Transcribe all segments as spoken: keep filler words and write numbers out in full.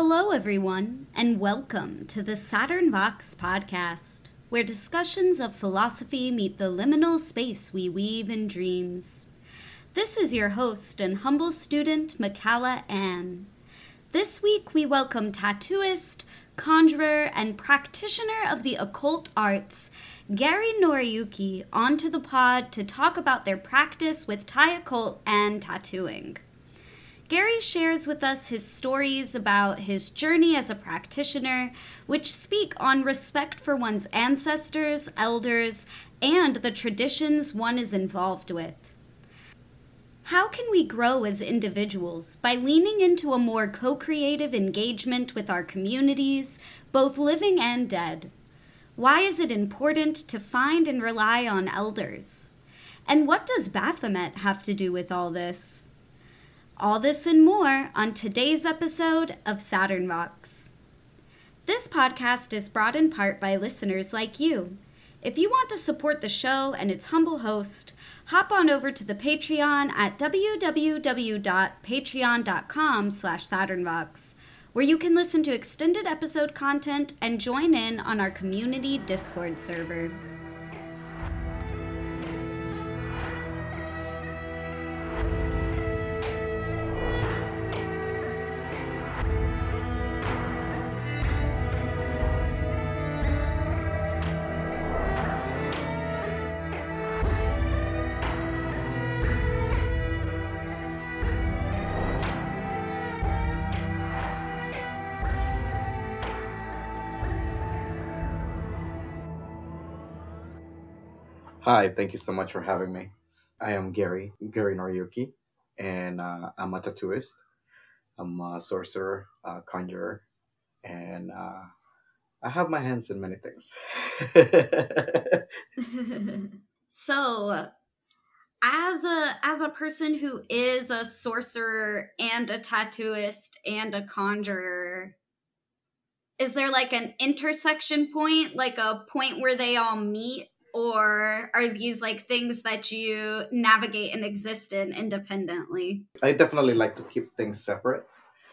Hello, everyone, and welcome to the Saturn Vox podcast, where discussions of philosophy meet the liminal space we weave in dreams. This is your host and humble student, Michaela Ann. This week, we welcome tattooist, conjurer, and practitioner of the occult arts, Gary Noriyuki, onto the pod to talk about their practice with Thai occult and tattooing. Gary shares with us his stories about his journey as a practitioner, which speak on respect for one's ancestors, elders, and the traditions one is involved with. How can we grow as individuals by leaning into a more co-creative engagement with our communities, both living and dead? Why is it important to find and rely on elders? And what does Baphomet have to do with all this? All this and more on today's episode of Saturn Vox. This podcast is brought in part by listeners like you. If you want to support the show and its humble host, hop on over to the Patreon at www.patreon.com slash SaturnVox, where you can listen to extended episode content and join in on our community Discord server. Hi, thank you so much for having me. I am Gary, Gary Noriyuki, and uh, I'm a tattooist. I'm a sorcerer, a conjurer, and uh, I have my hands in many things. So, as a as a person who is a sorcerer and a tattooist and a conjurer, is there like an intersection point, like a point where they all meet, or are these like things that you navigate and exist in independently? I definitely like to keep things separate.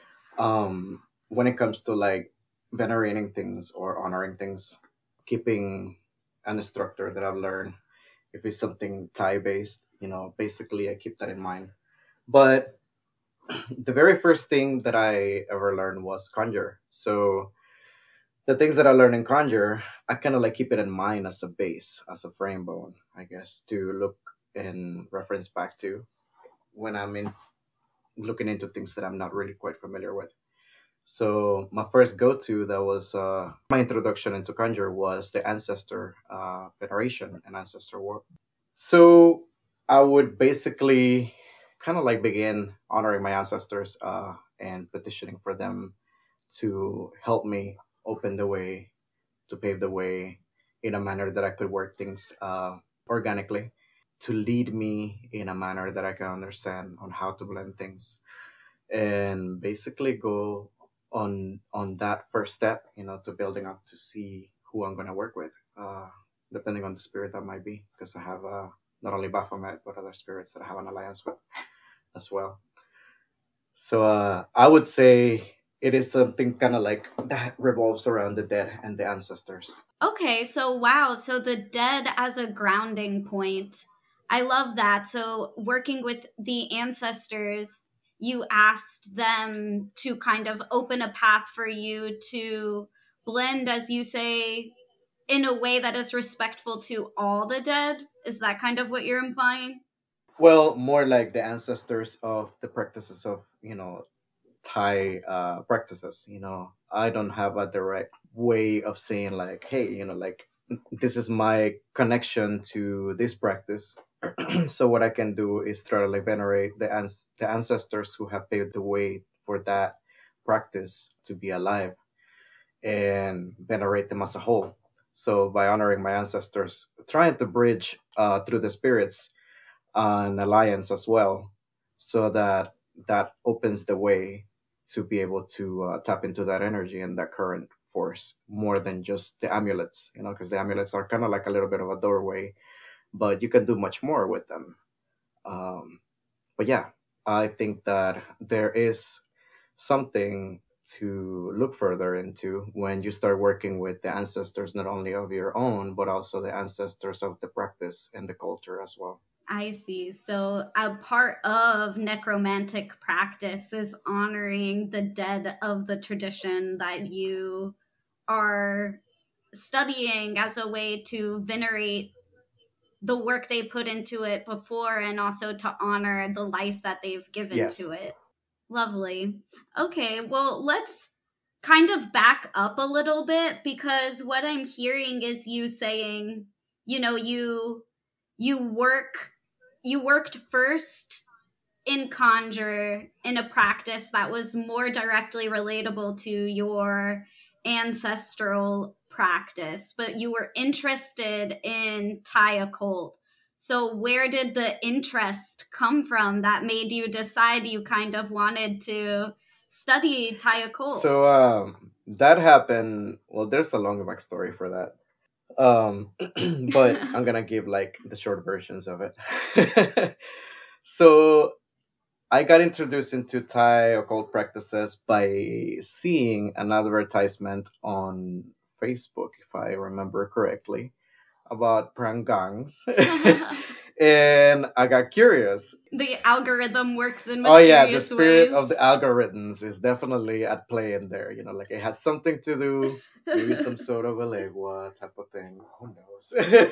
Um, when it comes to like venerating things or honoring things, keeping an instructor that I've learned, if it's something Thai based, you know, basically I keep that in mind. But the very first thing that I ever learned was conjure. So the things that I learned in conjure, I kind of like keep it in mind as a base, as a frame bone, I guess, to look and reference back to when I'm in looking into things that I'm not really quite familiar with. So my first go-to that was uh, my introduction into conjure was the ancestor uh, veneration and ancestor work. So I would basically kind of like begin honoring my ancestors uh, and petitioning for them to help me open the way, to pave the way in a manner that I could work things uh, organically, to lead me in a manner that I can understand on how to blend things, and basically go on on that first step, you know, to building up to see who I'm going to work with, uh, depending on the spirit that might be, because I have uh, not only Baphomet but other spirits that I have an alliance with as well. So uh, I would say it is something kind of like that revolves around the dead and the ancestors. Okay, so wow, so the dead as a grounding point. I love that. So working with the ancestors, you asked them to kind of open a path for you to blend, as you say, in a way that is respectful to all the dead. Is that kind of what you're implying? Well, more like the ancestors of the practices of, you know, Thai uh, practices. You know, I don't have a direct way of saying like, hey, you know, like this is my connection to this practice. So what I can do is try to like venerate the ans- the ancestors who have paved the way for that practice to be alive, and venerate them as a whole. So by honoring my ancestors, trying to bridge uh, through the spirits an alliance as well, so that that opens the way to be able to uh, tap into that energy and that current force more than just the amulets, you know, because the amulets are kind of like a little bit of a doorway, but you can do much more with them. Um, but yeah, I think that there is something to look further into when you start working with the ancestors, not only of your own, but also the ancestors of the practice and the culture as well. I see. So a part of necromantic practice is honoring the dead of the tradition that you are studying as a way to venerate the work they put into it before and also to honor the life that they've given Yes. to it. Lovely. Okay, well, let's kind of back up a little bit, because what I'm hearing is you saying, you know, you you work you worked first in conjure in a practice that was more directly relatable to your ancestral practice, but you were interested in Thai occult. So where did the interest come from that made you decide you kind of wanted to study Thai occult? So um, that happened. Well, there's a long backstory for that. Um, but I'm gonna give like the short versions of it. So I got introduced into Thai occult practices by seeing an advertisement on Facebook, if I remember correctly, about prangangs. And I got curious. The algorithm works in Oh yeah, the mysterious spirit ways. of the algorithms is definitely at play in there. You know, like it has something to do, maybe some sort of a legua type of thing. Who knows?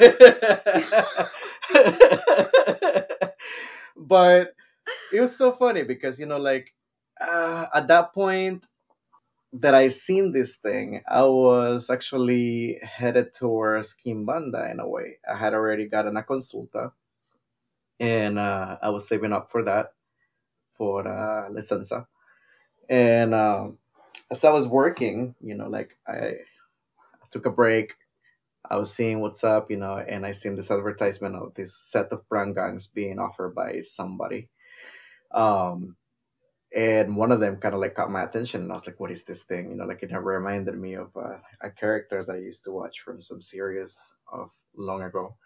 But it was so funny because, you know, like uh, at that point that I seen this thing, I was actually headed towards Kimbanda in a way. I had already gotten a consulta, and uh, I was saving up for that for uh, licenza. And um, as I was working, you know, like I took a break. I was seeing what's up, you know, and I seen this advertisement of this set of prangangs being offered by somebody. Um, and one of them kind of like caught my attention, and I was like, "What is this thing?" You know, like it reminded me of uh, a character that I used to watch from some series of long ago,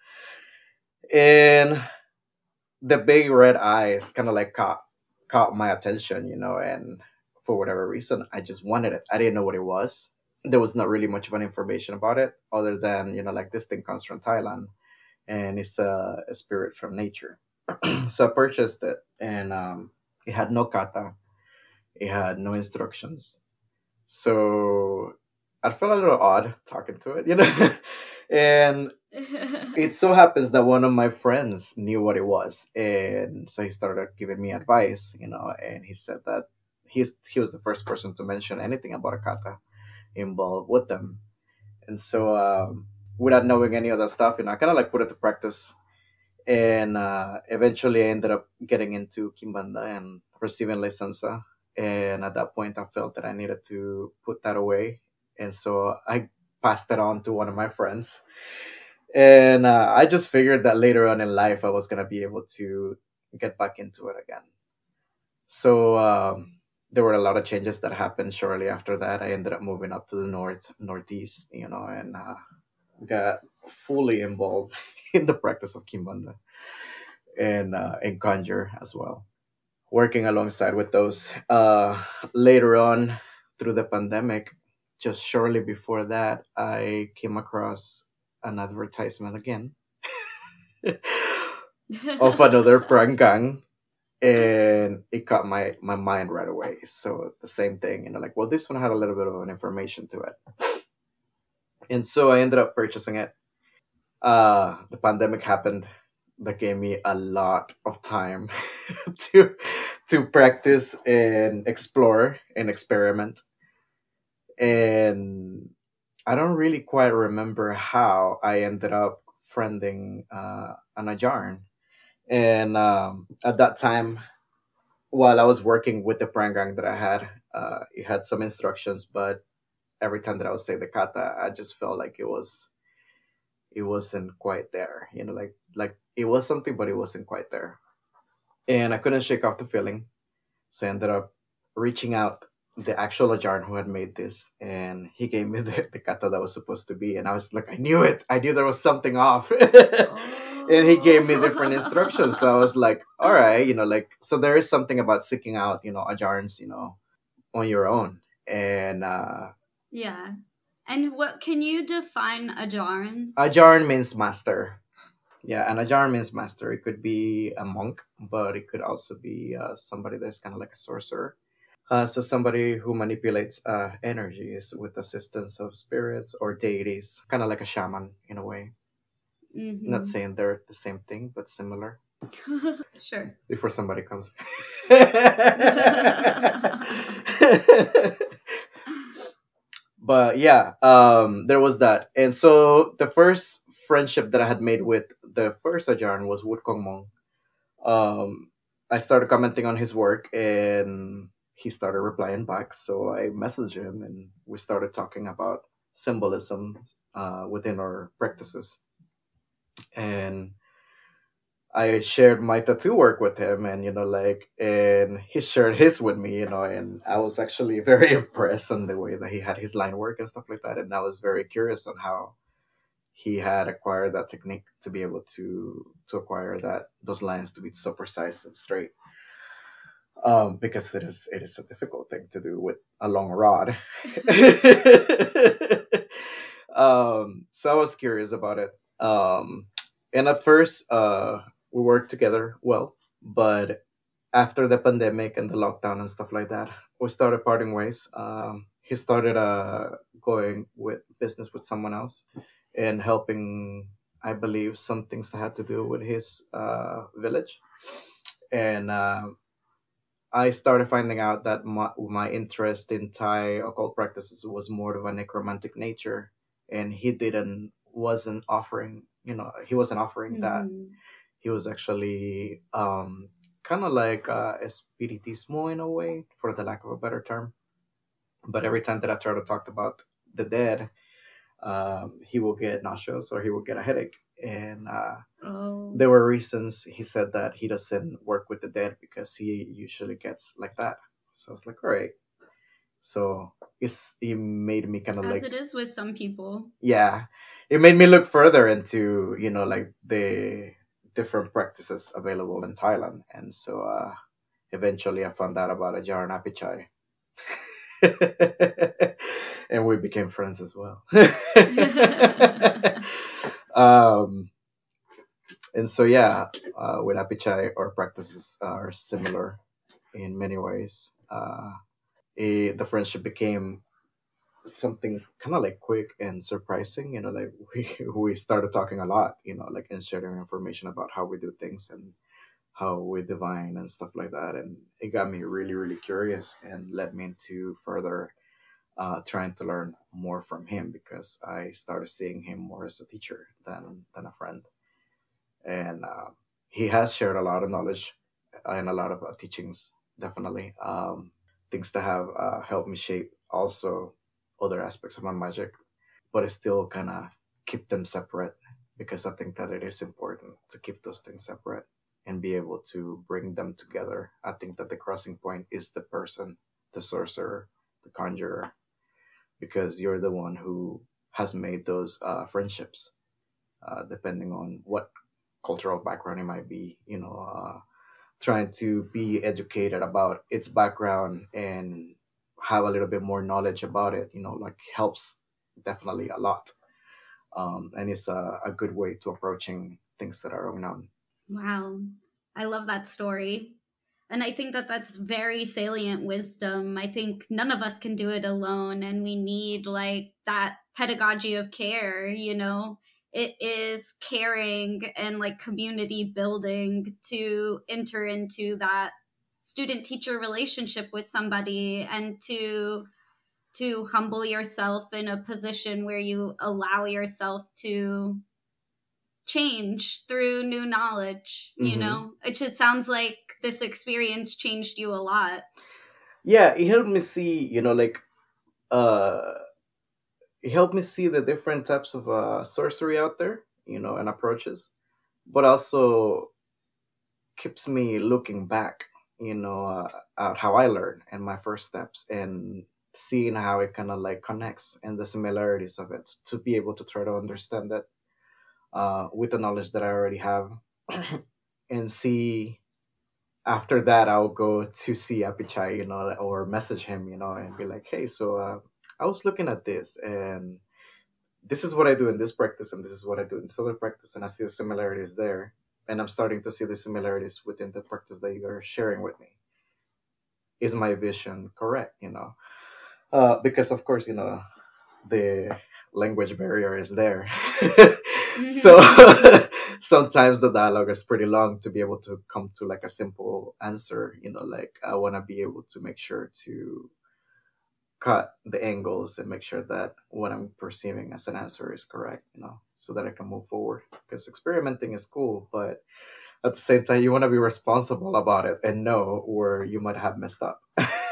and the big red eyes kind of like caught caught my attention, you know, and for whatever reason, I just wanted it. I didn't know what it was. There was not really much of an information about it, other than you know, like this thing comes from Thailand, and it's a, a spirit from nature. So I purchased it, and um, it had no kata. It had no instructions. So I felt a little odd talking to it, you know? And it so happens that one of my friends knew what it was. And so he started giving me advice, you know, and he said that he's he was the first person to mention anything about a kata involved with them. And so um, without knowing any of that stuff, you know, I kind of like put it to practice. And uh, eventually I ended up getting into Kimbanda and receiving licensa. And at that point, I felt that I needed to put that away. And so I passed it on to one of my friends. And uh, I just figured that later on in life, I was going to be able to get back into it again. So um, there were a lot of changes that happened shortly after that. I ended up moving up to the north, northeast, you know, and uh, got fully involved in the practice of Kimbanda and uh, in conjure as well, working alongside with those. Uh, later on, through the pandemic, just shortly before that, I came across an advertisement again of another prangang, and it caught my my mind right away. So the same thing, you know, like, well, this one had a little bit of an information to it, and so I ended up purchasing it. Uh, the pandemic happened. That gave me a lot of time to to practice and explore and experiment. And I don't really quite remember how I ended up friending uh, an Ajarn. And um, at that time, while I was working with the prangang that I had, uh, it had some instructions, but every time that I would say the kata, I just felt like it was it wasn't quite there. You know, like like it was something, but it wasn't quite there. And I couldn't shake off the feeling. So I ended up reaching out the actual Ajarn who had made this, and he gave me the, the kata that was supposed to be. And I was like, I knew it. I knew there was something off. And he gave me different instructions. So I was like, all right, you know, like, so there is something about seeking out, you know, Ajarns, you know, on your own. And uh, Yeah. And what can you define a Jarn? Ajarn means master. Yeah, and Ajarn means master. It could be a monk, but it could also be uh, somebody that's kind of like a sorcerer. Uh, so somebody who manipulates uh, energies with assistance of spirits or deities, kind of like a shaman in a way. Not Mm-hmm. saying they're the same thing, but similar. Sure. Before somebody comes. But yeah, um, there was that, and so the first friendship that I had made with the first Ajarn was Wukong Mong. Um, I started commenting on his work, and he started replying back. So I messaged him, and we started talking about symbolism uh, within our practices. And I shared my tattoo work with him, and you know, like, and he shared his with me, you know, and I was actually very impressed on the way that he had his line work and stuff like that, and I was very curious on how he had acquired that technique to be able to to acquire that those lines to be so precise and straight. Um, because it is it is a difficult thing to do with a long rod. Um, so I was curious about it. Um, and at first, uh, we worked together well, but after the pandemic and the lockdown and stuff like that, we started parting ways. Um, he started uh, going with business with someone else and helping, I believe, some things that had to do with his uh, village. And uh, I started finding out that my, my interest in Thai occult practices was more of a necromantic nature, and he didn't wasn't offering. You know, he wasn't offering that. Mm-hmm. He was actually um, kind of like uh, espiritismo in a way, for the lack of a better term. But every time that I try to talk about the dead, um, he will get nauseous or he will get a headache. And uh, Oh. there were reasons he said that he doesn't work with the dead because he usually gets like that. So I was like, all right. So it's it made me kind of As it like, is with some people. yeah, it made me look further into, you know, like the different practices available in Thailand. And so uh, eventually I found out about Ajar and Apichai. And we became friends as well. um, and so, yeah, uh, with Apichai, our practices are similar in many ways. Uh, it, the friendship became something kind of like quick and surprising. You know, like we we started talking a lot. You know, like and sharing information about how we do things and how we divine and stuff like that. And it got me really really curious and led me into further uh, trying to learn more from him because I started seeing him more as a teacher than than a friend. And uh, he has shared a lot of knowledge and a lot of uh, teachings, definitely. Um, things that have uh, helped me shape also other aspects of my magic, but I still kind of keep them separate because I think that it is important to keep those things separate and be able to bring them together. I think that the crossing point is the person, the sorcerer, the conjurer, because you're the one who has made those uh, friendships, uh, depending on what cultural background it might be, you know, uh, trying to be educated about its background and have a little bit more knowledge about it, you know, like helps definitely a lot. Um, and it's a, a good way to approaching things that are unknown. Wow. I love that story. And I think that that's very salient wisdom. I think none of us can do it alone, and we need like that pedagogy of care, you know? It is caring and like community building to enter into that student teacher relationship with somebody and to to humble yourself in a position where you allow yourself to change through new knowledge, you Hmm. know? Which it sounds like this experience changed you a lot. Yeah, it helped me see, you know, like uh, it helped me see the different types of uh, sorcery out there, you know, and approaches, but also keeps me looking back, you know, uh, at how I learned and my first steps and seeing how it kind of like connects and the similarities of it to be able to try to understand it uh, with the knowledge that I already have and see after that, I'll go to see Apichai, you know, or message him, you know, and be like, hey, so uh, I was looking at this, and this is what I do in this practice, and this is what I do in this other practice, and I see the similarities there. And I'm starting to see the similarities within the practice that you are sharing with me. Is my vision correct, you know? Uh, because, of course, you know, the language barrier is there. So sometimes the dialogue is pretty long to be able to come to like a simple answer, you know, like I want to be able to make sure to cut the angles and make sure that what I'm perceiving as an answer is correct, you know, so that I can move forward. Because experimenting is cool, but at the same time, you want to be responsible about it and know where you might have messed up.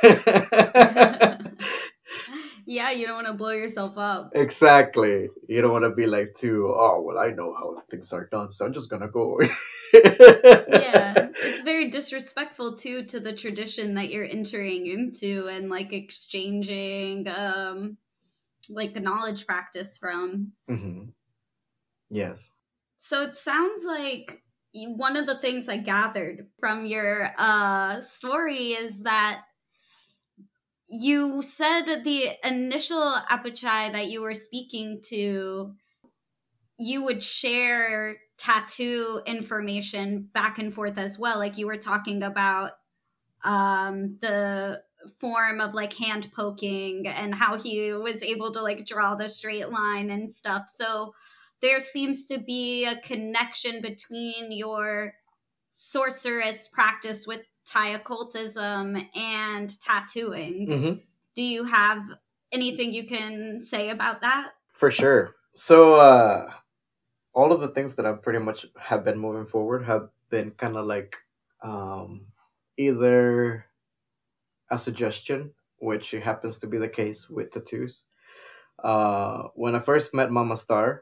Yeah, you don't want to blow yourself up. Exactly. You don't want to be like too, oh, well, I know how things are done, so I'm just going to go. Yeah, it's very disrespectful too to the tradition that you're entering into and like exchanging um like the knowledge practice from. Hmm. Yes. So it sounds like you- one of the things I gathered from your uh story is that you said the initial Apichai that you were speaking to, you would share tattoo information back and forth as well. Like you were talking about um, the form of like hand poking and how he was able to like draw the straight line and stuff. So there seems to be a connection between your sorceress practice with Thai occultism and tattooing. Hmm. Do you have anything you can say about that? For sure. So, uh, all of the things that I pretty much have been moving forward have been kind of like um, either a suggestion, which happens to be the case with tattoos. Uh, when I first met Mama Star,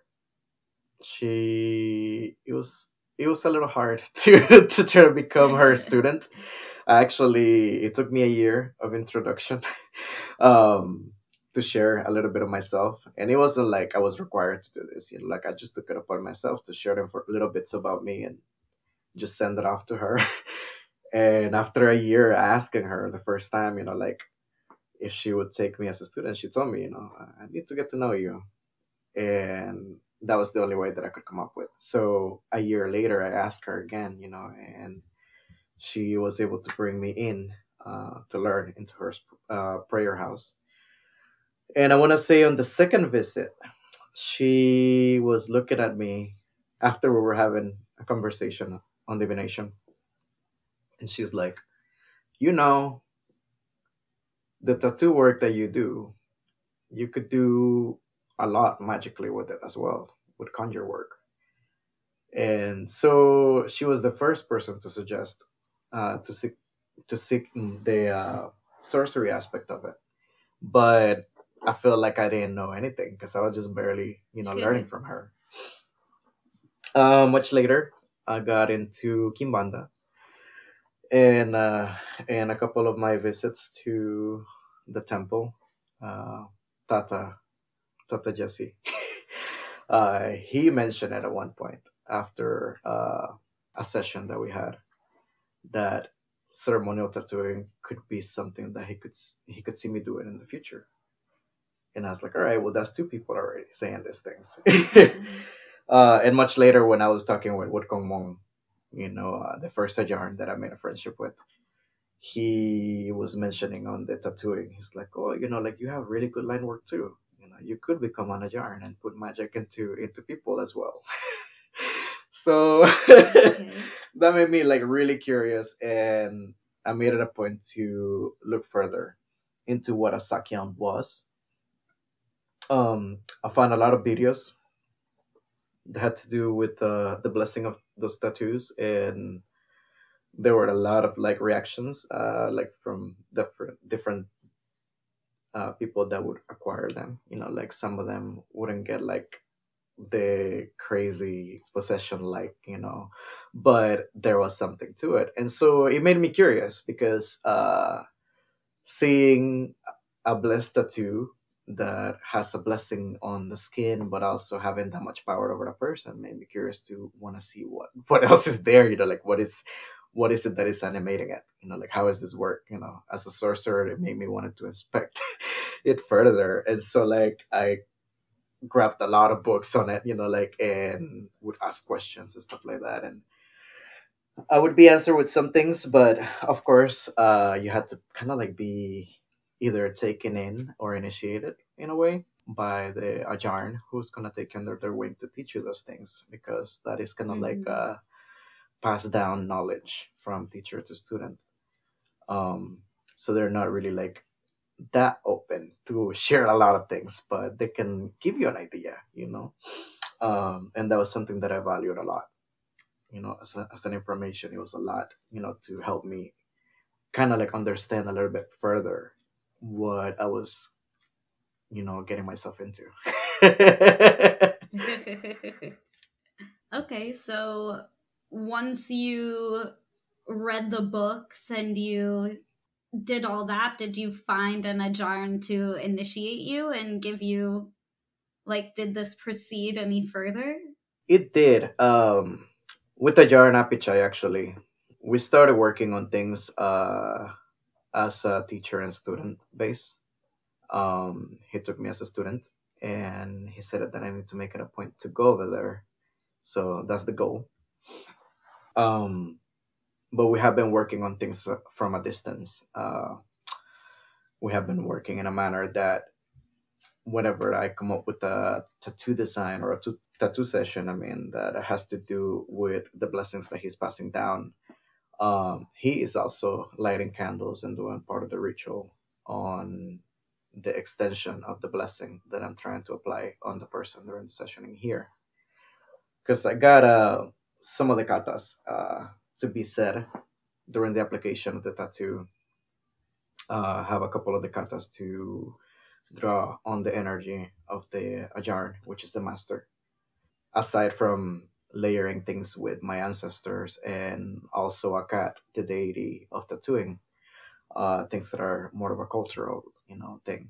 she it was it was a little hard to to try to become her student. Actually, it took me a year of introduction um, to share a little bit of myself, and it wasn't like I was required to do this. You know, like I just took it upon myself to share them for little bits about me and just send it off to her. And after a year asking her the first time, you know, like if she would take me as a student, she told me, you know, I need to get to know you, and that was the only way that I could come up with. So a year later, I asked her again, you know, and she was able to bring me in uh, to learn into her uh, prayer house. And I want to say on the second visit, she was looking at me after we were having a conversation on divination. And she's like, you know, the tattoo work that you do, you could do a lot magically with it as well, with conjure work. And so she was the first person to suggest uh, to seek to seek the uh, sorcery aspect of it. But I felt like I didn't know anything because I was just barely, you know, learning from her. Uh, much later, I got into Kimbanda, and uh, and a couple of my visits to the temple, uh, Tata Tata Jesse, uh, he mentioned it at one point after uh, a session that we had that ceremonial tattooing could be something that he could s- he could see me do it in the future. And I was like, all right, well, that's two people already saying these things. uh, and much later, when I was talking with Wood Kong Mong, you know, uh, the first Sajarn that I made a friendship with, he was mentioning on the tattooing. He's like, oh, you know, like you have really good line work too. You know, you could become an Ajarn and put magic into into people as well. So Okay. that made me like really curious, and I made it a point to look further into what a Sakyan was. Um, I found a lot of videos that had to do with uh, the blessing of those tattoos, and there were a lot of like reactions, uh, like from different different uh, people that would acquire them. You know, like some of them wouldn't get like the crazy possession, like you know, but there was something to it, and so it made me curious because uh, seeing a blessed tattoo that has a blessing on the skin, but also having that much power over the person made me curious to want to see what what else is there. You know, like what is what is it that is animating it? You know, like how does this work? You know, as a sorcerer, it made me wanted to inspect it further. And so like I grabbed a lot of books on it, you know, like and would ask questions and stuff like that. And I would be answered with some things, but of course, uh, you had to kind of like be either taken in or initiated in a way by the Ajarn, who's gonna take you under their wing to teach you those things, because that is kind of like Mm-hmm. uh, passed down knowledge from teacher to student. Um, so they're not really like that open to share a lot of things, but they can give you an idea, you know. Um, and that was something that I valued a lot, you know, as, a, as an information. It was a lot, you know, to help me kind of like understand a little bit further what I was, you know, getting myself into. Okay, so once you read the books and you did all that, did you find an Ajarn to initiate you and give you, like, did this proceed any further? It did. Um, with the Jar and Apichai, actually, we started working on things uh, as a teacher and student base. Um, he took me as a student, and he said that I need to make it a point to go over there. So that's the goal. Um, but we have been working on things uh, from a distance. Uh, we have been working in a manner that whenever I come up with a tattoo design or a t- tattoo session, I mean, that has to do with the blessings that he's passing down, um, he is also lighting candles and doing part of the ritual on the extension of the blessing that I'm trying to apply on the person during the sessioning here. Because I got uh, some of the katas uh, to be said during the application of the tattoo. Uh, have a couple of the katas to draw on the energy of the Ajarn, which is the master. Aside from layering things with my ancestors and also Akat, the deity of tattooing, uh, things that are more of a cultural, you know, thing.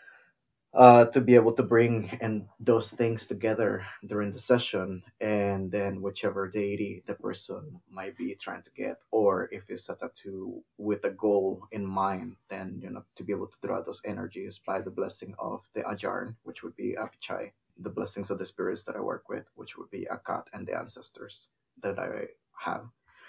Uh, to be able to bring and those things together during the session, and then whichever deity the person might be trying to get, or if it's a tattoo with a goal in mind, then you know to be able to draw those energies by the blessing of the Ajarn, which would be Apichai, the blessings of the spirits that I work with, which would be Akat and the ancestors that I have,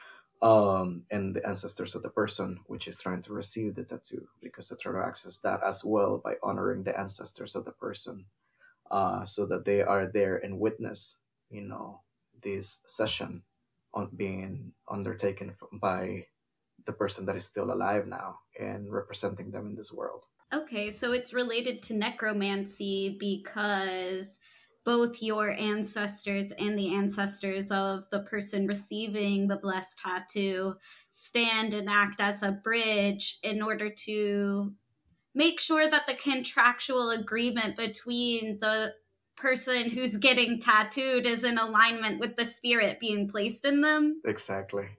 um, and the ancestors of the person which is trying to receive the tattoo, because I try to access that as well by honoring the ancestors of the person, uh, so that they are there and witness, you know, this session on being undertaken f- by the person that is still alive now and representing them in this world. Okay, so it's related to necromancy because both your ancestors and the ancestors of the person receiving the blessed tattoo stand and act as a bridge in order to make sure that the contractual agreement between the person who's getting tattooed is in alignment with the spirit being placed in them. Exactly.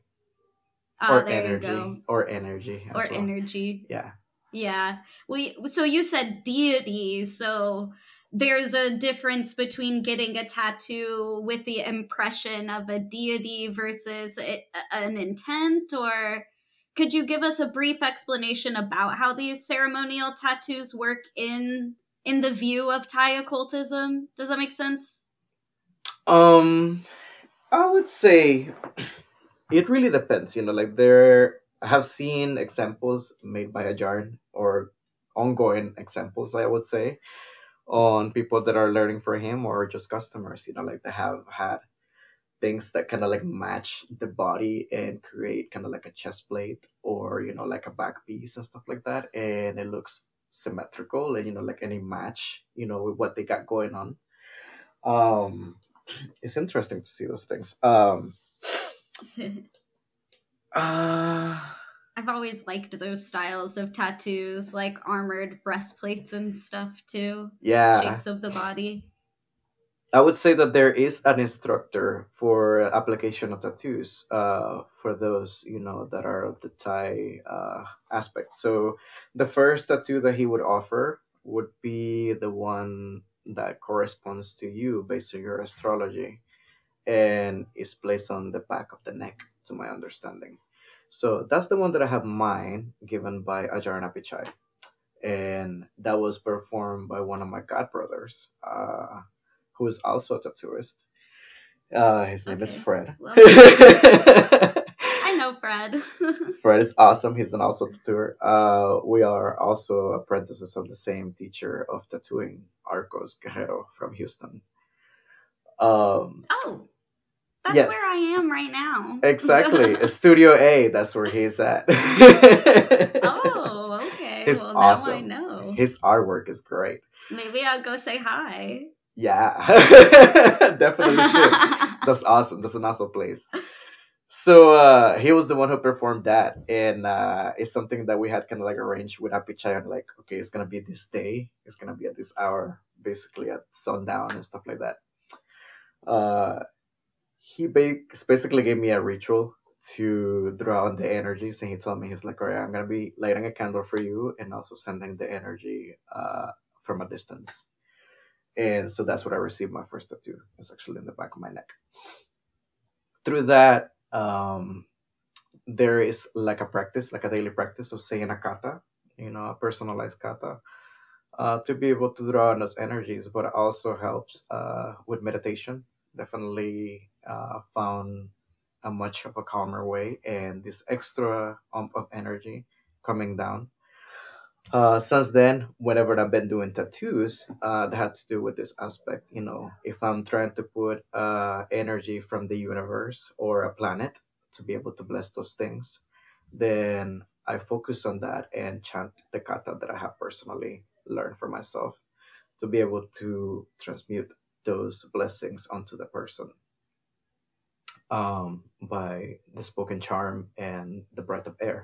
Ah, Or there you go. energy, or energy Or as well. energy. Yeah. Yeah. We so you said deity, so there's a difference between getting a tattoo with the impression of a deity versus a, an intent, or could you give us a brief explanation about how these ceremonial tattoos work in in the view of Thai occultism? Does that make sense? Um, I would say it really depends. You know, like there, I have seen examples made by Ajarn or ongoing examples, I would say, on people that are learning for him or just customers. You know, like they have had things that kind of like match the body and create kind of like a chest plate or you know like a back piece and stuff like that, and it looks symmetrical and you know like any match you know with what they got going on. Um, it's interesting to see those things. Um, uh, I've always liked those styles of tattoos, like armored breastplates and stuff too. yeah, Shapes of the body. I would say that there is an instructor for application of tattoos, uh, for those you know that are of the Thai uh, aspect. So the first tattoo that he would offer would be the one that corresponds to you based on your astrology, and is placed on the back of the neck, to my understanding. So that's the one that I have mine given by Ajarna Pichai. And that was performed by one of my godbrothers, uh, who is also a tattooist. Uh, his name is Okay. Fred. Well, I know Fred. Fred is awesome. He's an also tattooer. Uh, we are also apprentices of the same teacher of tattooing, Arcos Guerrero from Houston. Um, Oh, that's yes, where I am right now. exactly. Studio A, that's where he's at. Oh, okay. He's Well, awesome. now I know. His artwork is great. Maybe I'll go say hi. Yeah, definitely should. That's awesome. That's an awesome place. So uh, he was the one who performed that, and uh, it's something that we had kind of like arranged with Apichai on, like, okay, it's gonna be this day, it's gonna be at this hour, basically at sundown and stuff like that. Uh, he ba- basically gave me a ritual to draw on the energies, and he told me, he's like, all right, I'm gonna be lighting a candle for you and also sending the energy uh, from a distance. And so that's what I received my first tattoo. It's actually in the back of my neck. Through that, um, there is like a practice, like a daily practice of saying a kata, you know, a personalized kata, uh, to be able to draw on those energies, but it also helps uh, with meditation. Definitely uh, found a much of a calmer way and this extra ump of energy coming down. Uh, since then, whenever I've been doing tattoos, uh, that had to do with this aspect. You know, if I'm trying to put uh, energy from the universe or a planet to be able to bless those things, then I focus on that and chant the kata that I have personally learned for myself to be able to transmute those blessings onto the person um, by the spoken charm and the breath of air.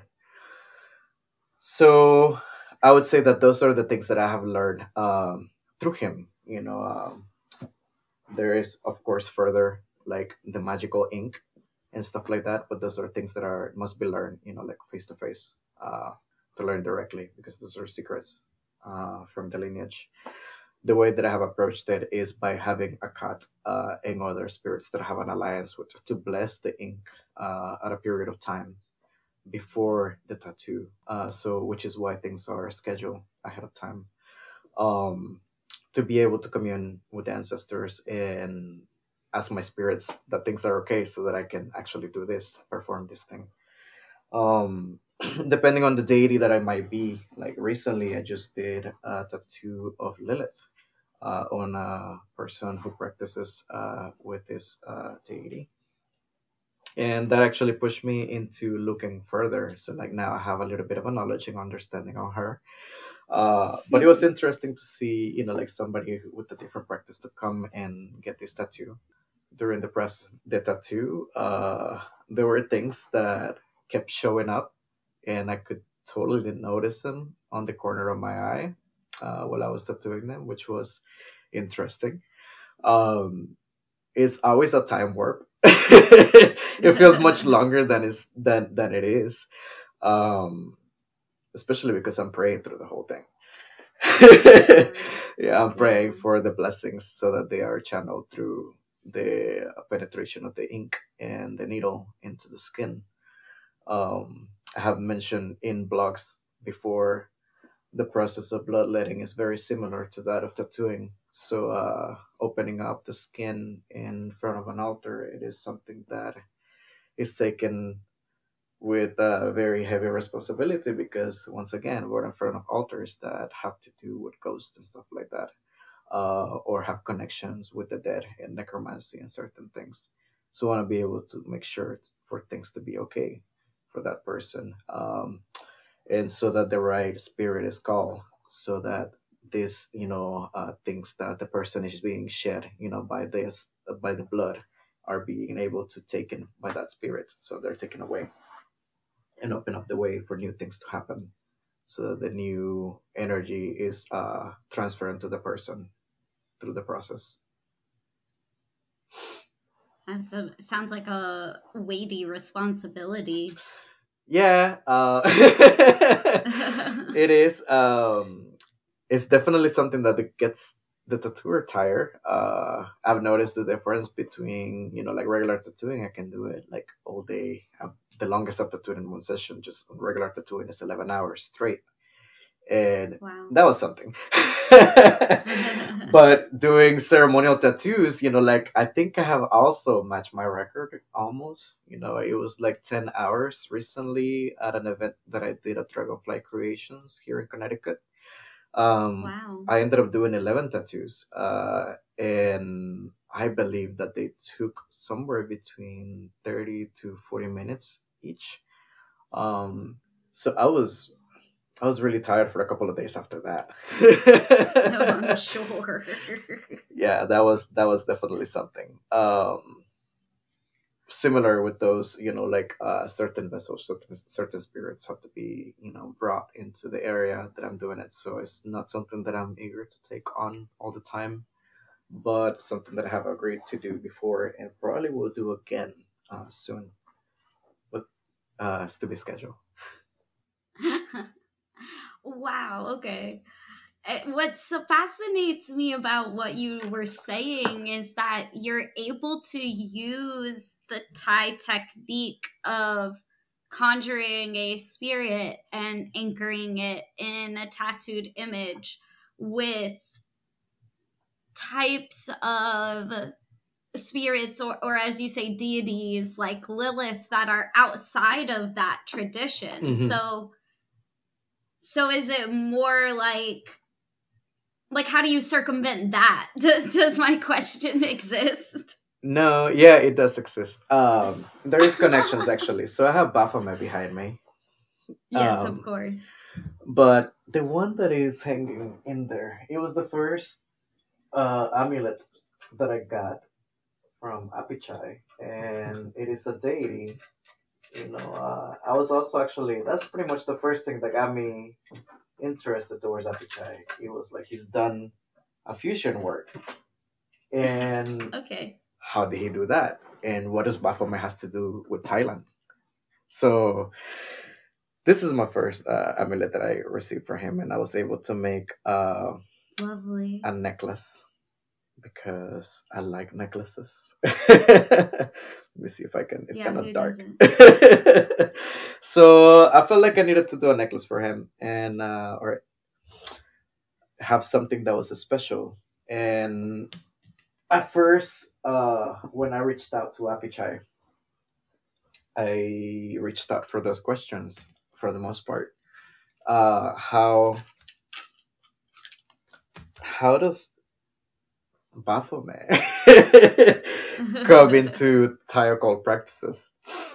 So I would say that those are the things that I have learned um, through him. You know, um, there is of course further like the magical ink and stuff like that, but those are things that are must be learned. You know, like face to face to learn directly because those are secrets uh, from the lineage. The way that I have approached it is by having a cat uh, and other spirits that I have an alliance with to bless the ink uh, at a period of time before the tattoo. Uh, so, which is why things are scheduled ahead of time. Um, to be able to commune with the ancestors and ask my spirits that things are okay so that I can actually do this, perform this thing. Um, depending on the deity that I might be, like recently I just did a tattoo of Lilith uh, on a person who practices uh, with this uh, deity. And that actually pushed me into looking further. So like now I have a little bit of a knowledge and understanding on her. Uh, but it was interesting to see, you know, like somebody who- with a different practice to come and get this tattoo. During the process, the tattoo, uh, there were things that kept showing up, and I could totally notice them on the corner of my eye uh, while I was tattooing them, which was interesting. Um, it's always a time warp. It feels much longer than is than than it is, um, especially because I'm praying through the whole thing. Yeah, I'm praying for the blessings so that they are channeled through the penetration of the ink and the needle into the skin. Um, I have mentioned in blogs before the process of bloodletting is very similar to that of tattooing. So, uh, opening up the skin in front of an altar, it is something that is taken with a very heavy responsibility because, once again, we're in front of altars that have to do with ghosts and stuff like that, uh, or have connections with the dead and necromancy and certain things. So, I want to be able to make sure t- for things to be okay for that person. Um, and so that the right spirit is called so that this you know uh, things that the person is being shed you know by this by the blood are being able to taken by that spirit, so they're taken away and open up the way for new things to happen so that the new energy is uh, transferred to the person through the process. That's a, sounds like a weighty responsibility. Yeah, uh, it is. Um, it's definitely something that it gets the tattooer tire, uh, I've noticed the difference between, you know, like regular tattooing. I can do it like all day. Uh, the longest I've tattooed in one session, just on regular tattooing, is eleven hours straight. And Wow. that was something. But doing ceremonial tattoos, you know, like I think I have also matched my record almost. You know, it was like ten hours recently at an event that I did at Dragonfly Creations here in Connecticut. Um, Wow. I ended up doing eleven tattoos, uh, and I believe that they took somewhere between thirty to forty minutes each. Um, so I was I was really tired for a couple of days after No, I'm that. sure. Yeah, that was that was definitely something. Um, similar with those, you know, like uh, certain vessels, certain, certain spirits have to be, you know, brought into the area that I'm doing it. So it's not something that I'm eager to take on all the time, but something that I have agreed to do before and probably will do again uh, soon, but uh, it's to be scheduled. Wow, okay. Uh, What so fascinates me about what you were saying is that you're able to use the Thai technique of conjuring a spirit and anchoring it in a tattooed image with types of spirits or, or as you say deities like Lilith that are outside of that tradition. Hmm. So so is it more like like how do you circumvent that? Does, does my question exist? No, yeah, it does exist. Um, there is connections actually. So I have Baphomet behind me. Yes, of Um, course. but the one that is hanging in there, it was the first uh, amulet that I got from Apichai, and it is a deity. You know, uh, I was also actually that's pretty much the first thing that got me interested towards Apichai. It was like he's done a fusion work, and Okay. how did he do that? And what does Baphomet has to do with Thailand? So this is my first uh, amulet that I received from him, and I was able to make uh, Lovely. a necklace because I like necklaces. Let me see if I can. It's Yeah, kind of who dark. doesn't? So I felt like I needed to do a necklace for him and uh, or have something that was special. And at first, uh, when I reached out to Apichai, I reached out for those questions for the most part. Uh, how how does Baphomet come into Thai occult practices?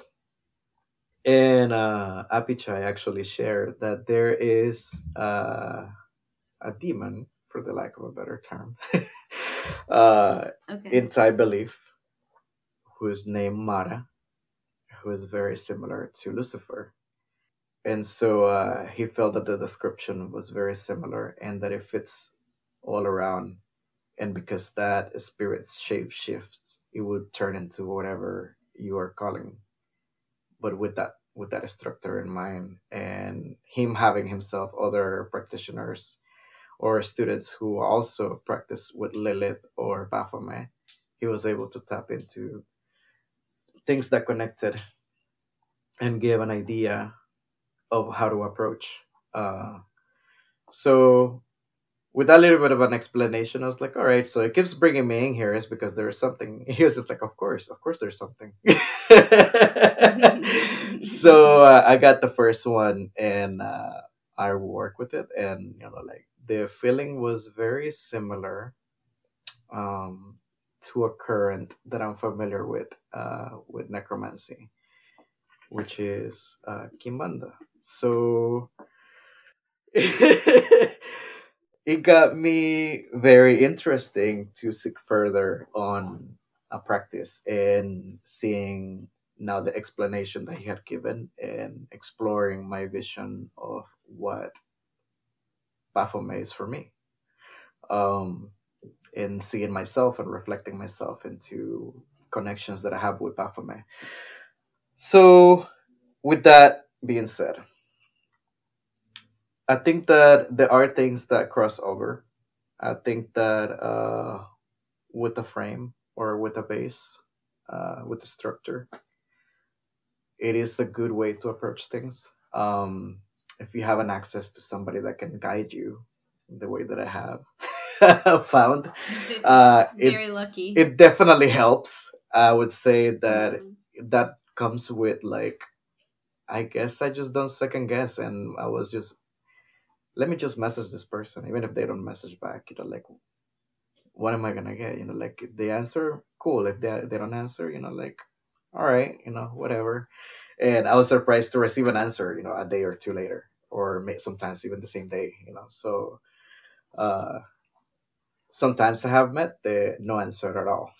And uh, Apichai actually shared that there is uh, a demon, for the lack of a better term, uh, Okay. in Thai belief, who is named Mara, who is very similar to Lucifer. And so uh, he felt that the description was very similar and that it fits all around. And because that spirit's shape shifts, it would turn into whatever you are calling, but with that with that structure in mind, and him having himself other practitioners or students who also practice with Lilith or Baphomet, he was able to tap into things that connected and give an idea of how to approach. Uh, so with that little bit of an explanation, I was like, all right, so it keeps bringing me in here is because there's something. He was just like, of course, of course, there's something. So uh, I got the first one and uh, I work with it, and you know, like the feeling was very similar um, to a current that I'm familiar with uh, with necromancy, which is uh, Kimbanda. So it got me very interesting to seek further on a practice and seeing now the explanation that he had given and exploring my vision of what Baphomet is for me. Um, and seeing myself and reflecting myself into connections that I have with Baphomet. So, with that being said, I think that there are things that cross over. I think that uh, with a frame or with a base, uh, with the structure, it is a good way to approach things. Um, if you have an access to somebody that can guide you the way that I have found, uh, it Very lucky. it definitely helps. I would say that Mhm. that comes with like I guess I just don't second guess, and I was just let me just message this person, even if they don't message back. You know, like what am I gonna get? You know, like if they answer, cool. If they they don't answer, you know, like all right, you know, whatever. And I was surprised to receive an answer, you know, a day or two later, or may, sometimes even the same day, you know. So uh, sometimes I have met the no answer at all.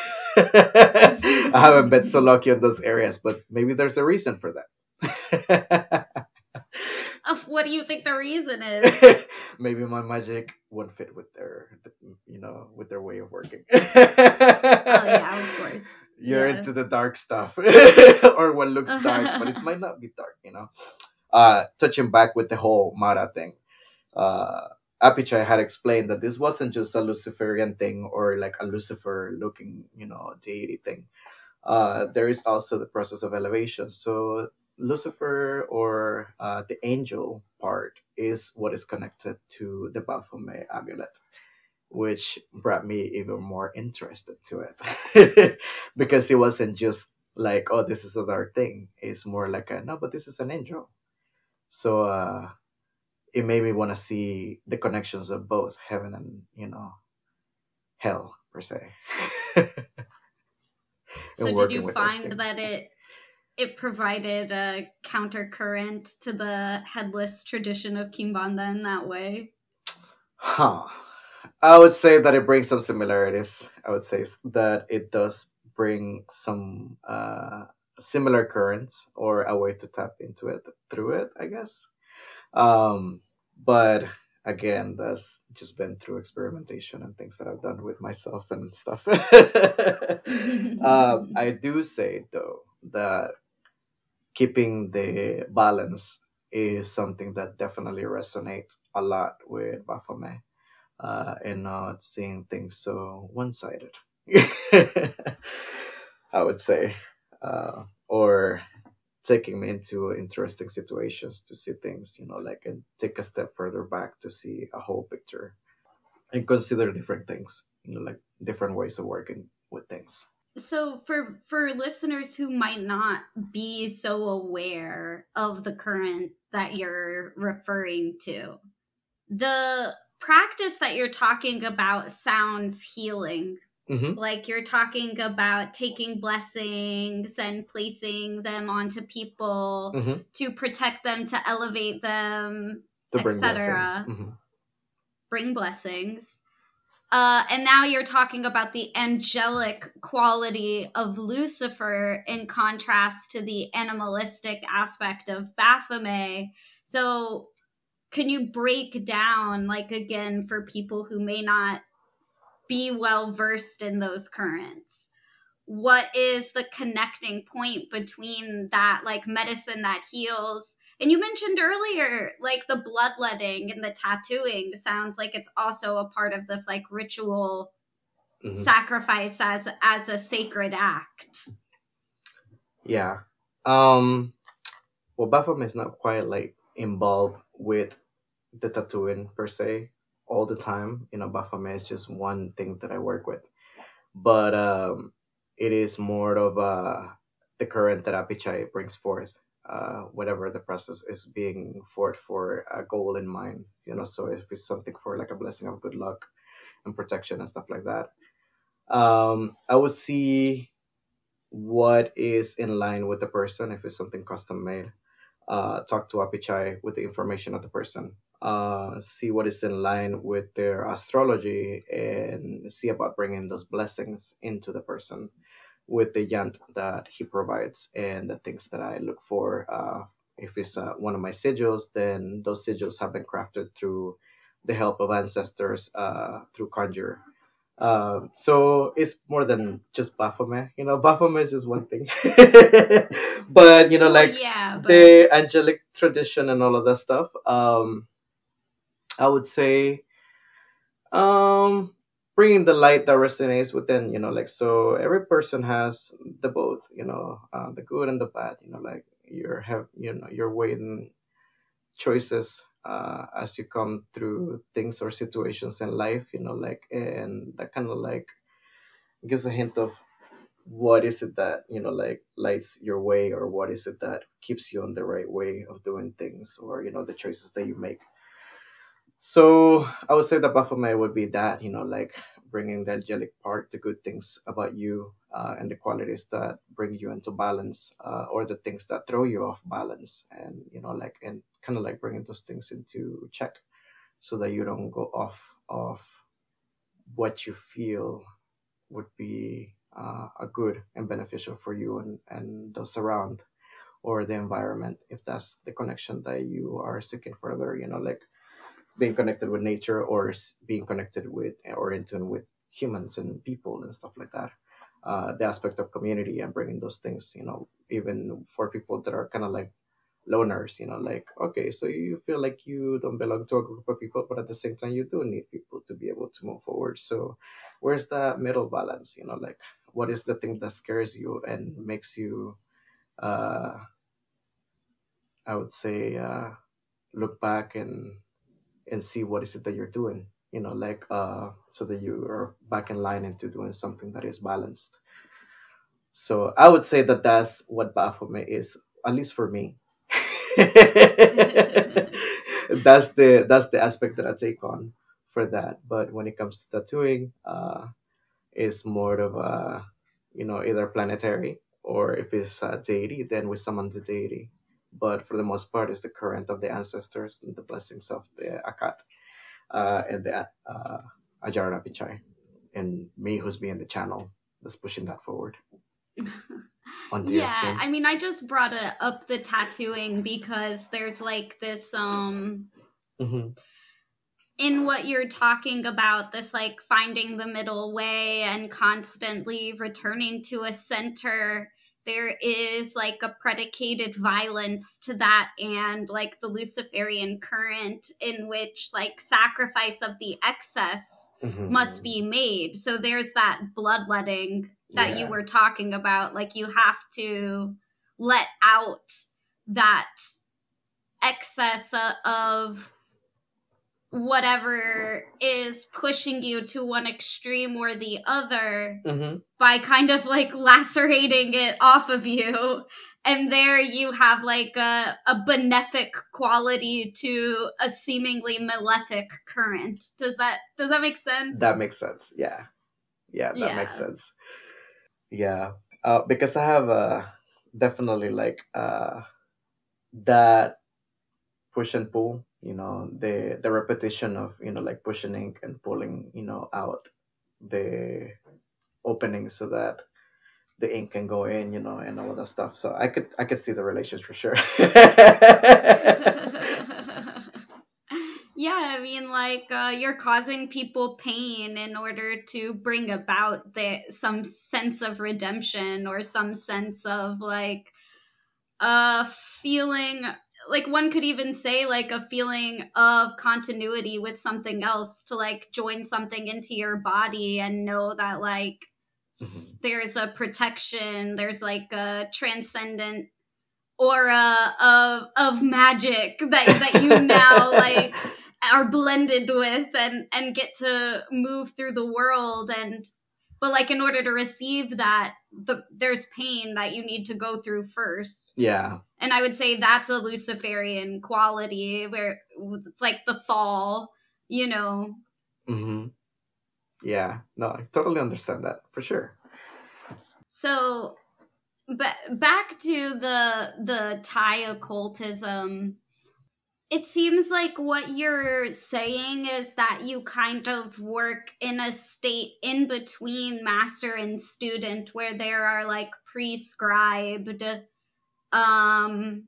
I haven't been so lucky in those areas, but maybe there's a reason for that. Oh, what do you think the reason is? Maybe my magic won't fit with their, you know, with their way of working. Oh yeah, of course. You're Yeah. into the dark stuff, or what looks dark, but it might not be dark, you know. Uh, touching back with the whole Mara thing, uh, Apichai had explained that this wasn't just a Luciferian thing or like a Lucifer looking, you know, deity thing. Uh, there is also the process of elevation. So Lucifer or uh, the angel part is what is connected to the Baphomet amulet, which brought me even more interested to it because it wasn't just like, oh, this is a dark thing. It's more like a no, but this is an angel. So uh, it made me want to see the connections of both heaven and you know hell per se, So and did you working with those find things. that it it provided a countercurrent to the headless tradition of Kimbanda in that way? Huh. I would say that it brings some similarities. I would say s- that it does bring some uh, similar currents or a way to tap into it through it, I guess. Um, but again, that's just been through experimentation and things that I've done with myself and stuff. um, I do say, though, that keeping the balance is something that definitely resonates a lot with Baphomet uh, and not seeing things so one sided. I would say, uh, or taking me into interesting situations to see things, you know, like and take a step further back to see a whole picture and consider different things, you know, like different ways of working with things. So for for listeners who might not be so aware of the current that you're referring to, the practice that you're talking about sounds healing. Mm-hmm. Like you're talking about taking blessings and placing them onto people Mm-hmm. to protect them, to elevate them, To bring blessings. et cetera. Mm-hmm. Bring blessings. Uh, and now you're talking about the angelic quality of Lucifer in contrast to the animalistic aspect of Baphomet. So, can you break down, like, again, for people who may not be well versed in those currents? What is the connecting point between that, like, medicine that heals? And you mentioned earlier, like, the bloodletting and the tattooing sounds like it's also a part of this, like, ritual Mm-hmm. sacrifice as as a sacred act. Yeah. Um. Well, Baphomet is not quite like involved with the tattooing per se all the time. You know, Baphomet is just one thing that I work with, but um, it is more of uh, the current that Apichai brings forth. Uh, whatever the process is being forth for a goal in mind, you know. So if it's something for like a blessing of good luck and protection and stuff like that, um, I would see what is in line with the person. If it's something custom made, uh, talk to Apichai with the information of the person, uh, see what is in line with their astrology, and see about bringing those blessings into the person with the yant that he provides and the things that I look for. Uh, if it's uh, one of my sigils, then those sigils have been crafted through the help of ancestors uh, through conjure. Um, so it's more than just Baphomet. You know, Baphomet is just one thing. But, you know, Well, like yeah, but the angelic tradition and all of that stuff, um, I would say Um, bringing the light that resonates within, you know, like, so every person has the both, you know, uh, the good and the bad, you know, like you're have, you know, you're weighing choices uh, as you come through things or situations in life, you know, like, and that kind of like gives a hint of what is it that, you know, like lights your way, or what is it that keeps you on the right way of doing things, or, you know, the choices that you make. So I would say the Baphomet would be that, you know, like bringing the angelic part, the good things about you, uh, and the qualities that bring you into balance, uh, or the things that throw you off balance, and, you know, like, and kind of like bringing those things into check so that you don't go off of what you feel would be uh, a good and beneficial for you and, and those around, or the environment, if that's the connection that you are seeking further, you know, like being connected with nature, or s- being connected with, or in tune with humans and people and stuff like that. Uh, the aspect of community and bringing those things, you know, even for people that are kind of like loners, you know, like, okay, so you feel like you don't belong to a group of people, but at the same time, you do need people to be able to move forward. So, where's that middle balance, you know, like, what is the thing that scares you and makes you, uh, I would say, uh, look back and and see what is it that you're doing, you know, like, uh so that you are back in line into doing something that is balanced. So I would say that that's what Baphomet is, at least for me. that's the that's the aspect that I take on for that. But when it comes to tattooing, uh it's more of a, you know, either planetary, or if it's a deity, then we summon the deity. But for the most part, it's the current of the ancestors and the blessings of the Akat, uh, and the uh, Ajara Pichai, and me, who's being the channel that's pushing that forward onto your Yeah, skin. I mean, I just brought it up the tattooing because there's like this um Mm-hmm. in what you're talking about, this like finding the middle way and constantly returning to a center. There is like a predicated violence to that, and like the Luciferian current in which like sacrifice of the excess must Mm-hmm. be made. So there's that bloodletting that you Yeah. were talking about. Like you have to let out that excess uh, of whatever is pushing you to one extreme or the other Mm-hmm. by kind of like lacerating it off of you. And there you have like a, a benefic quality to a seemingly malefic current. Does that does that make That sense? makes sense. Yeah. Yeah, that makes Yeah. sense. Yeah. Uh, because I have uh, definitely like uh, that push and pull, you know, the the repetition of, you know, like pushing ink and pulling, you know, out the opening so that the ink can go in, you know, and all of that stuff. So I could I could see the relations for sure. Yeah, I mean, like uh, you're causing people pain in order to bring about the some sense of redemption or some sense of like a feeling. Like one could even say like a feeling of continuity with something else, to like join something into your body and know that like s- Mhm. there's a protection, there's like a transcendent aura of of magic that that you now like are blended with and and get to move through the world. And but like in order to receive that, the there's pain that you need to go through first. Yeah. And I would say that's a Luciferian quality where it's like the fall, you know. Hmm. Yeah. No, I totally understand that for sure. So but back to the the Thai occultism, it seems like what you're saying is that you kind of work in a state in between master and student, where there are like prescribed um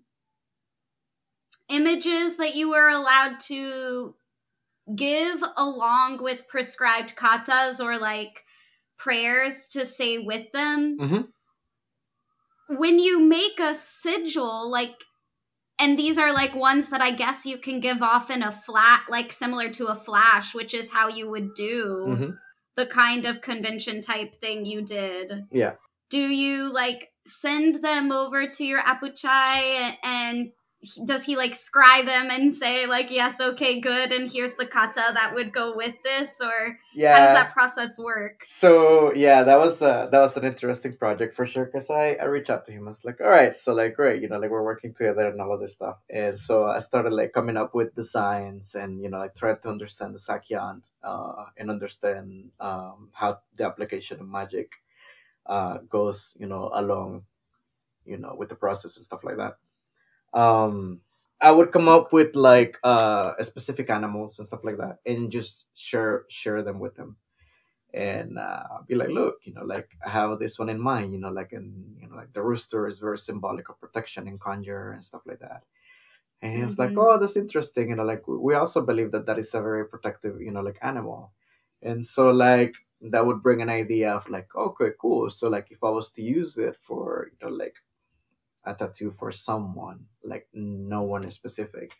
images that you are allowed to give along with prescribed katas or like prayers to say with them. Hmm. When you make a sigil, like And these are like ones that I guess you can give off in a flat, like similar to a flash, which is how you would do Mm-hmm. the kind of convention type thing you did. Yeah. Do you like send them over to your Apuchai, and does he like scry them and say like, yes, okay, good, and here's the kata that would go with this? Or Yeah. how does that process work? So yeah, that was uh, that was an interesting project for sure, because I, I reached out to him. I was like, all right, so like great, you know, like we're working together and all of this stuff. And so I started like coming up with designs and, you know, like trying to understand the Sakyant uh and understand um how the application of magic uh goes, you know, along, you know, with the process and stuff like that. Um I would come up with like uh specific animals and stuff like that and just share share them with them, and uh, be like, look, you know, like I have this one in mind, you know, like, and you know, like the rooster is very symbolic of protection in conjure and stuff like that. And he was like, Mhm. oh, that's interesting, you know, like we we also believe that that is a very protective, you know, like animal. And so like that would bring an idea of like, okay, cool, so like if I was to use it for, you know, like a tattoo for someone, like no one is specific,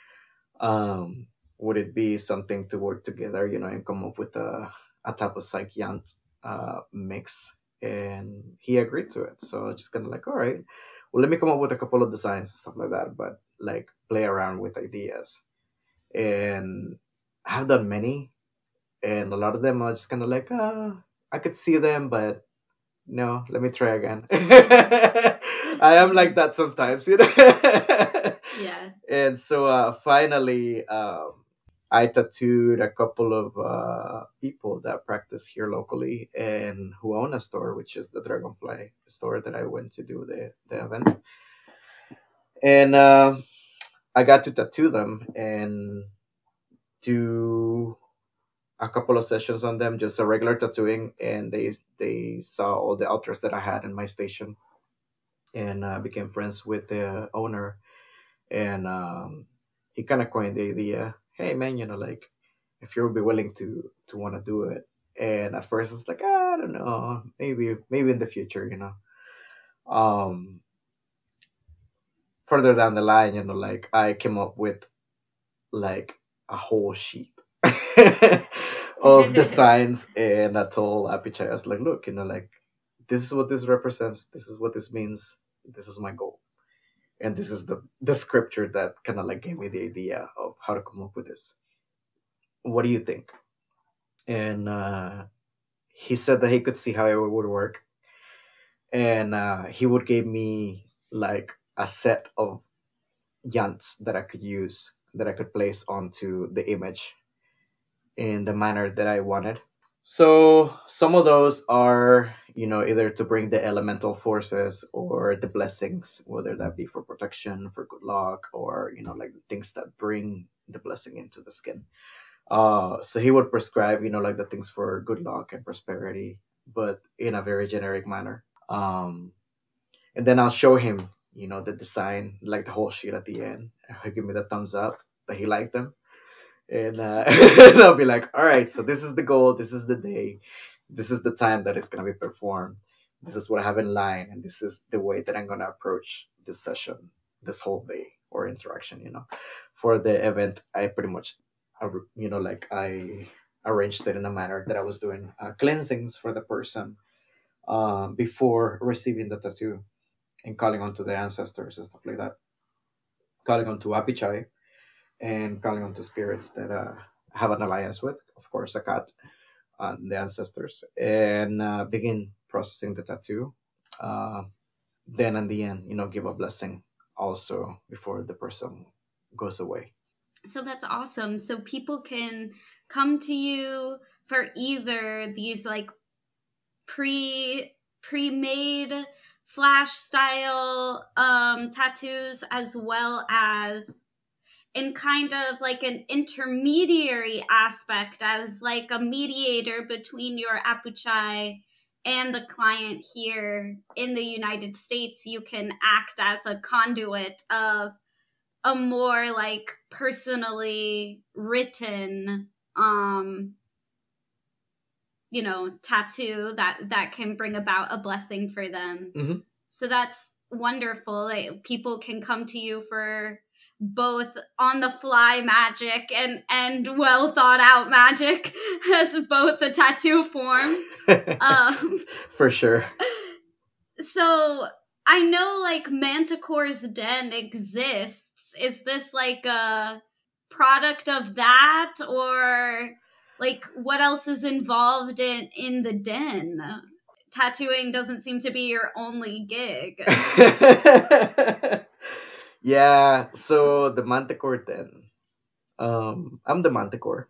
um would it be something to work together, you know, and come up with a, a type of psychiant uh mix? And he agreed to it, so just kind of like, all right, well, let me come up with a couple of designs and stuff like that, but like play around with ideas. And I've done many, and a lot of them are just kind of like, ah, I could see them, but no, let me try again. I am like that sometimes, you know. Yeah. And so uh, finally, um, I tattooed a couple of uh, people that practice here locally and who own a store, which is the Dragonfly store that I went to do the, the event. And uh, I got to tattoo them and do a couple of sessions on them, just a regular tattooing, and they they saw all the altars that I had in my station, and uh, became friends with the owner. And um, he kind of coined the idea, hey man, you know, like if you'll be willing to to want to do it. And at first it's like, ah, I don't know, maybe maybe in the future, you know. Um, further down the line, you know, like I came up with like a whole sheet of designs, and I told Apichai, I was like, look, you know, like this is what this represents, this is what this means, this is my goal. And this is the the scripture that kind of like gave me the idea of how to come up with this. What do you think? And uh, he said that he could see how it would work, and uh, he would give me like a set of yants that I could use, that I could place onto the image in the manner that I wanted. So some of those are, you know, either to bring the elemental forces or the blessings, whether that be for protection, for good luck, or, you know, like things that bring the blessing into the skin. Uh, so he would prescribe, you know, like the things for good luck and prosperity, but in a very generic manner. Um, and then I'll show him, you know, the design, like the whole sheet at the end. He'll give me the thumbs up that he liked them. And, uh, and I'll be like, all right, so this is the goal, this is the day, this is the time that it's going to be performed, this is what I have in line, and this is the way that I'm going to approach this session, this whole day or interaction, you know. For the event, I pretty much, uh, you know, like I arranged it in a manner that I was doing uh, cleansings for the person um, before receiving the tattoo, and calling on to their ancestors and stuff like that, calling on to Apichai, and calling on to spirits that uh, have an alliance with, of course, a cat, and the ancestors, and uh, begin processing the tattoo. Uh, then, in the end, you know, give a blessing also before the person goes away. So that's awesome. So people can come to you for either these like pre pre-made flash style um tattoos, as well as in kind of like an intermediary aspect, as like a mediator between your Apuchai and the client here in the United States. You can act as a conduit of a more like personally written um you know tattoo that that can bring about a blessing for them. Mm-hmm. So that's wonderful. Like, people can come to you for both on the fly magic and and well thought out magic as both a tattoo form. Um, For sure. so I know like Manticore's Den exists. Is this like a product of that, or like what else is involved in in the den? Tattooing doesn't seem to be your only gig. Yeah, so the Manticore Den. Um, I'm the Manticore.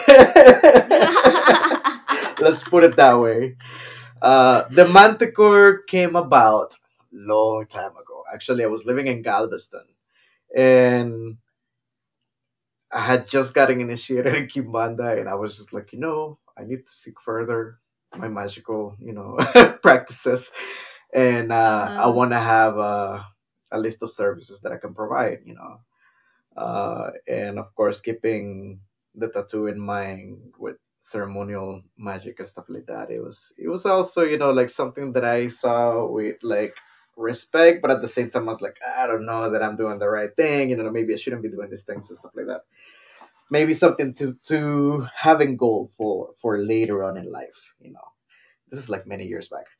Let's put it that way. Uh, the Manticore came about long time ago. Actually, I was living in Galveston, and I had just gotten initiated in Kimbanda, and I was just like, you know, I need to seek further my magical, you know, practices, and uh, I Uh, want to have a, a list of services that I can provide, you know, uh, and of course, keeping the tattoo in mind with ceremonial magic and stuff like that. It was, it was also, you know, like something that I saw with like respect, but at the same time, I was like, I don't know that I'm doing the right thing, you know, maybe I shouldn't be doing these things and stuff like that. Maybe something to to having goal for for later on in life, you know. This is like many years back.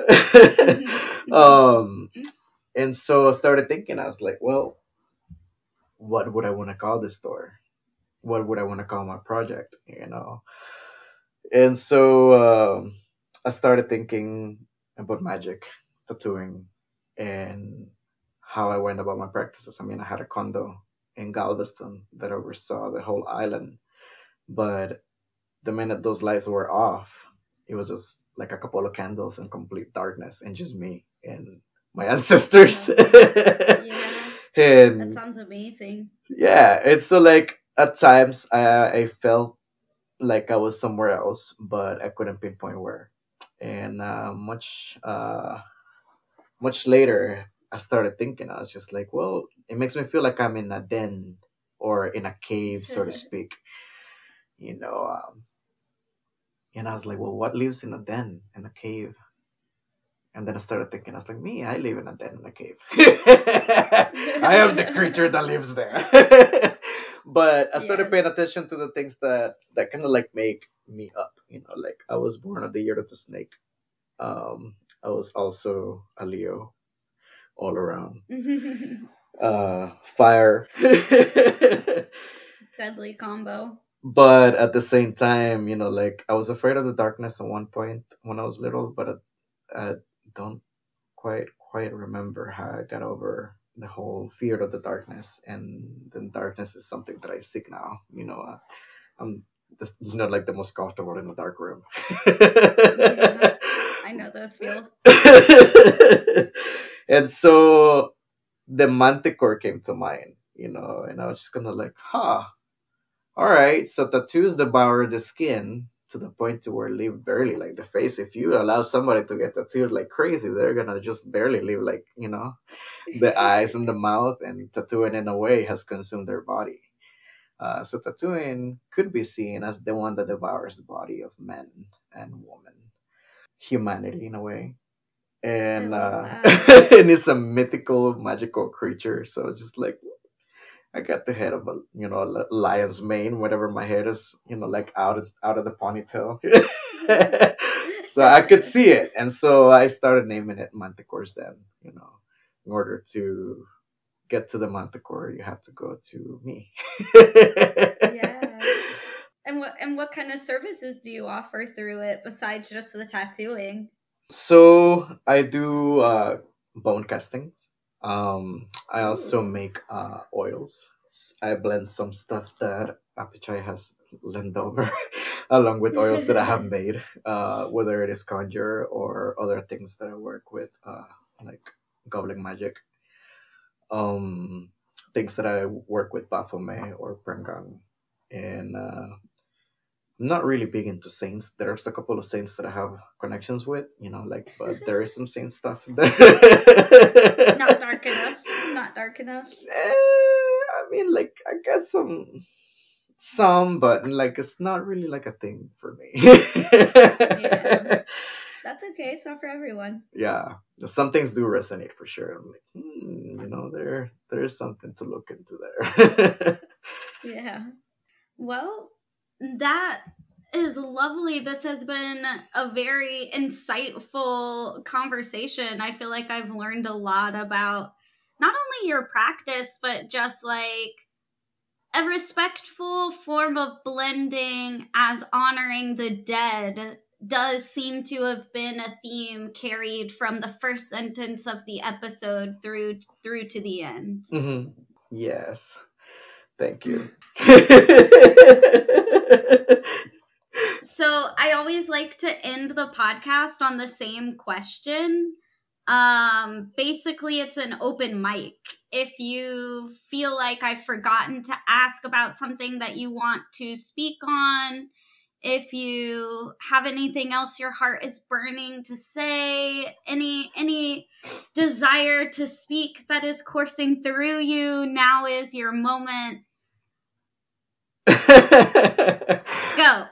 um and so I started thinking, I was like, well, what would I want to call this store? What would I want to call my project, you know? And so um I started thinking about magic, tattooing, and how I went about my practices. I mean, I had a condo in Galveston that oversaw the whole island, but the minute those lights were off, it was just like a couple of candles in complete darkness and just me and my ancestors. yeah, that And sounds amazing. yeah, it's so like at times I, I felt like I was somewhere else, but I couldn't pinpoint where. And uh, much uh, much later, I started thinking, I was just like, well, it makes me feel like I'm in a den or in a cave, so to speak. You know, um, and I was like, well, what lives in a den, in a cave? And then I started thinking, I was like, me, I live in a den in a cave. I am the creature that lives there. But I started paying Yes. attention to the things that, that kind of like make me up. You know, like I was born on the year of the snake. Um, I was also a Leo all around. Uh, fire. Deadly combo. But at the same time, you know, like I was afraid of the darkness at one point when I was little, but I, I don't quite quite remember how I got over the whole fear of the darkness. And then darkness is something that I seek now. You know, uh, I'm just, you know, like the most comfortable in a dark room. Yeah, I know those feels. And so the Manticore came to mind, you know, and I was just kind of like, huh. All right, so tattoos devour the skin to the point to where leave barely like the face. If you allow somebody to get tattooed like crazy, they're gonna just barely leave like, you know, the eyes and the mouth, and tattooing in a way has consumed their body. Uh, so tattooing could be seen as the one that devours the body of men and women, humanity in a way. I And love uh, that. and it's a mythical, magical creature. So it's just like I got the head of a, you know, a lion's mane, whatever my head is, you know, like out of out of the ponytail. So I could see it, and so I started naming it Manticore's Den. You know, in order to get to the Manticore, you have to go to me. Yeah. And what and what kind of services do you offer through it besides just the tattooing? So I do uh, bone castings. Um, I also Ooh. make uh, oils. S- I blend some stuff that Apichai has lent over, along with oils that I have made, uh, whether it is conjure or other things that I work with, uh, like goblin magic. Um, things that I work with Baphomet or Prangang. And uh, I'm not really big into saints. There's a couple of saints that I have connections with, you know, like, but there is some saint stuff there. Not dark enough. Not dark enough. Eh, I mean, like, I got some, some, but like, it's not really like a thing for me. Yeah. That's okay. It's not for everyone. Yeah, some things do resonate for sure. I'm like, hmm, you know, there there is something to look into there. Yeah. Well, that is lovely. This has been a very insightful conversation. I feel like I've learned a lot about not only your practice, but just like a respectful form of blending as honoring the dead does seem to have been a theme carried from the first sentence of the episode through through to the end. Mm-hmm. Yes. Thank you. So I always like to end the podcast on the same question. Um, basically, it's an open mic. If you feel like I've forgotten to ask about something that you want to speak on, if you have anything else your heart is burning to say, any any desire to speak that is coursing through you, now is your moment. Go.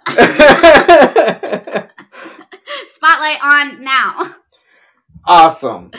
Spotlight on now. Awesome.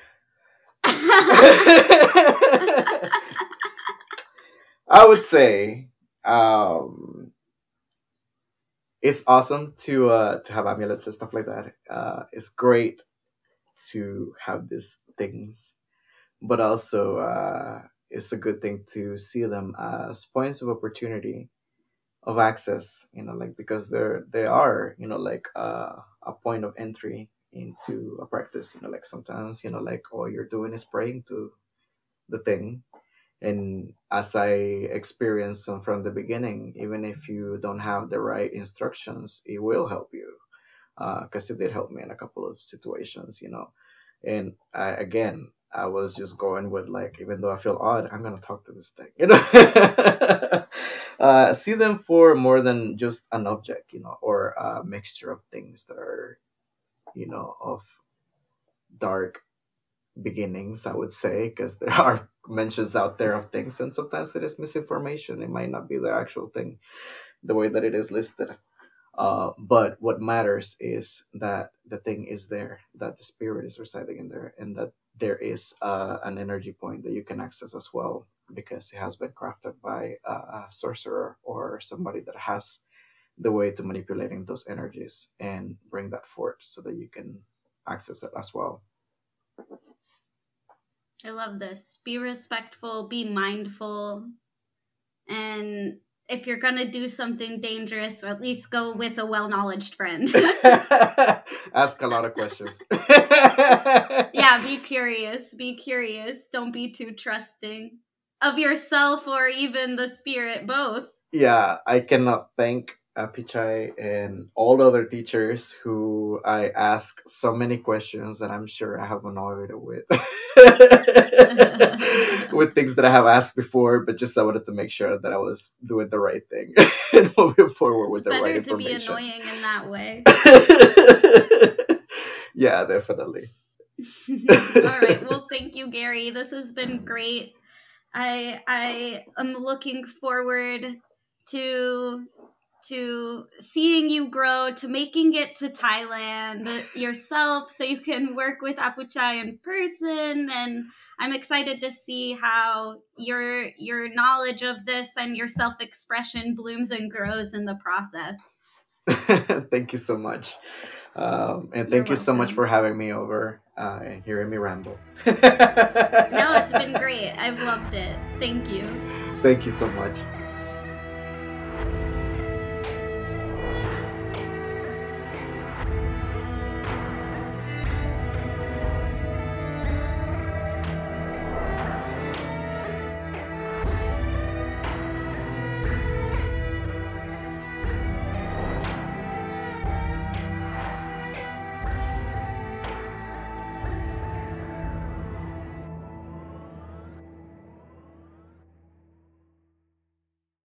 I would say um, it's awesome to uh, to have amulets and stuff like that. Uh, it's great to have these things, but also uh, it's a good thing to see them as points of opportunity of access. You know, like because they're they are you know like uh, a point of entry into a practice. You know, like sometimes you know like all you're doing is praying to the thing. And as I experienced them from the beginning, even if you don't have the right instructions, it will help you. Because it did help me in a couple of situations, you know. And I, again, I was just going with like, even though I feel odd, I'm gonna talk to this thing, you know. uh, see them for more than just an object, you know, or a mixture of things that are, you know, of dark beginnings, I would say, because there are mentions out there of things, and sometimes it is misinformation. It might not be the actual thing the way that it is listed. Uh, but what matters is that the thing is there, that the spirit is residing in there, and that there is uh, an energy point that you can access as well, because it has been crafted by a sorcerer or somebody that has the way to manipulating those energies and bring that forth so that you can access it as well. I love this. Be respectful, be mindful, and if you're going to do something dangerous, at least go with a well-knowledged friend. Ask a lot of questions. Yeah, be curious. Be curious. Don't be too trusting of yourself or even the spirit, both. Yeah, I cannot thank Apichai and all the other teachers who I ask so many questions that I'm sure I have annoyed with. With things that I have asked before, but just I wanted to make sure that I was doing the right thing and moving forward with it's the right information. Better to be annoying in that way. Yeah, definitely. All right. Well, thank you, Gary. This has been great. I I am looking forward to to seeing you grow, to making it to Thailand yourself so you can work with Apuchai in person. And I'm excited to see how your your knowledge of this and your self-expression blooms and grows in the process. Thank you so much. Um, and thank You're you welcome. So much for having me over uh, and hearing me ramble. No, it's been great. I've loved it. Thank you. Thank you so much.